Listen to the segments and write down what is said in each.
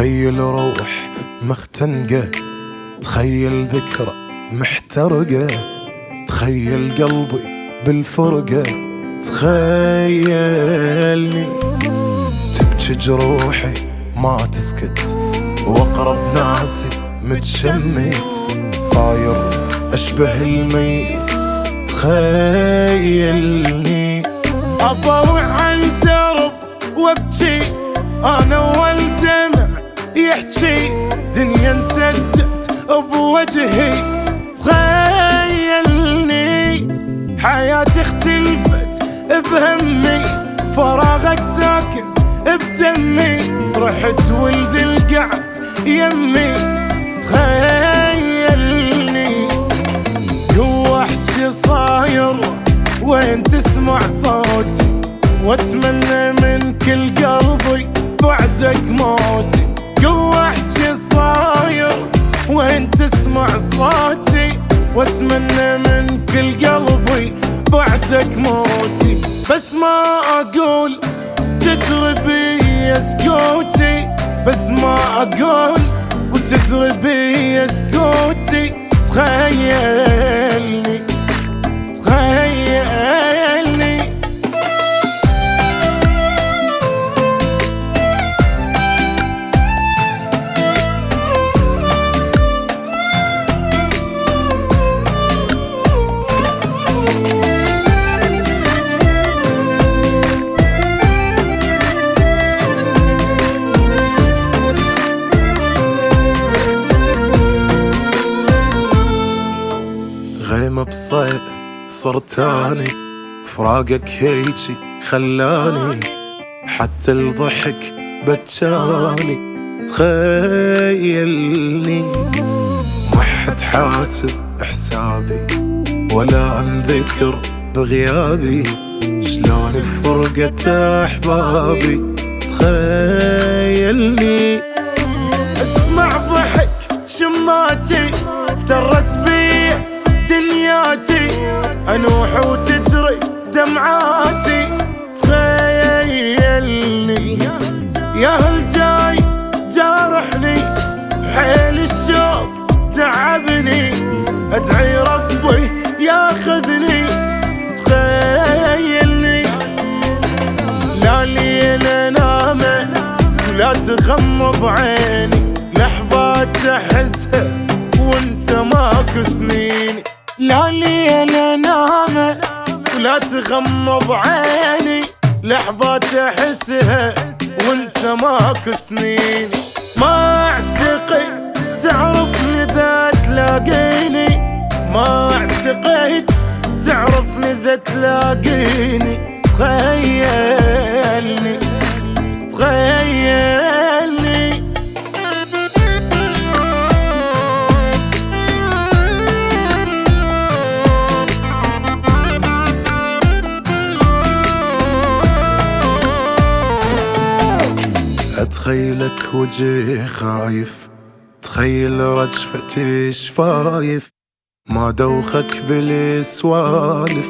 تخيل روح مختنقة، تخيل ذكرى محترقة، تخيل قلبي بالفرقة، تخيلني تبكي جروحي ما تسكت، واقرب ناسي متشمت، صاير اشبه الميت، تخيلني اطوع على الدرب وابكي انا والدمع يحكي، دنيا انسدت بوجهي، تخيلني حياتي اختلفت بهمي، فراغك ساكن بدمي، رحت ولد القعد يمي، تخيلني جوا احكي صاير وين تسمع صوتي، واتمنى من كل قلبي بعدك موتي، جوا احكي صاير وين تسمع صوتي، واتمنى من كل قلبي بعدك موتي، بس ما اقول تدري بي سكوتي، بس ما اقول وتدري بي سكوتي، تخيلني تخيلني غيمة بصيف صرت اني، فراقك هيجي خلاني، حتى الضحك بتشاني، تخيلني ما حد حاسب حسابي ولا انذكر بغيابي، شلون فرقة احبابي، تخيلني اسمع ضحك شماتي افترت بي دنياتي، انوح وتجري دمعاتي، تخيلني يا هل جاي جارحني، حيل الشوق تعبني، ادعي ربي ياخذني، تخيلني لا ليل انام ولا تغمض عيني، لحظات احسها وانت ماكو سنيني، لا ليل انام ولا تغمض عيني، لحظات احسها وانت ماكو سنيني، ما اعتقد تعرفني اذا تلاقيني، ما اعتقد تعرفني اذا تلاقيني، تخيلني تخيلني اتخيلك وجهي خايف، تخيل رجفتي شفايف، ما دوخك بالسوالف،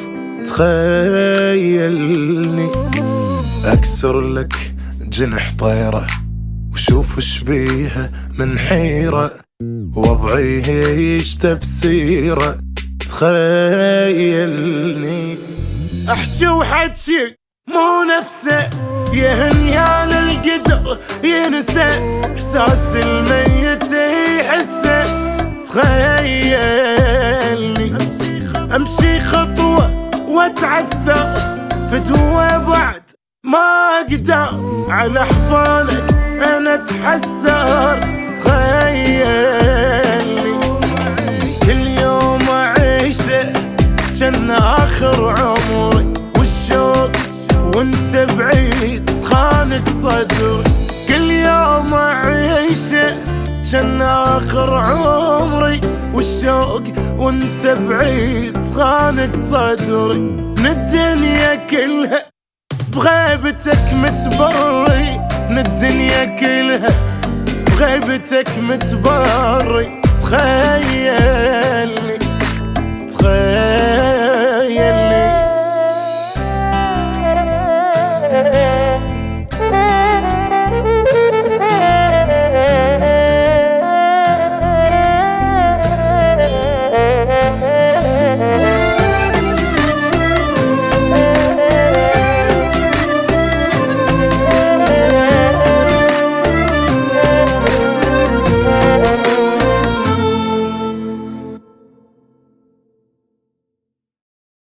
تخيلني اكسر لك جنح طيرة وشوف شبيها من حيرة، وضعي ايش تفسيره، تخيلني احكي وحكي مو نفسه، يهن يا للقدر ينسى، احساس الميت يحسه، تخيلني امشي خطوة واتعثر فدوة بعد ما اقدر، على احضانك انا اتحسر، تخيلني كل يوم اعيشه جن اخر عمري، والشوق وانت بعيد خانق صدري، كل يوم اعيشه جن اخر عمري، والشوق وانت بعيد خانق صدري، من الدنيا كلها بغيبتك متبري، من الدنيا كلها بغيبتك متبري، تخيل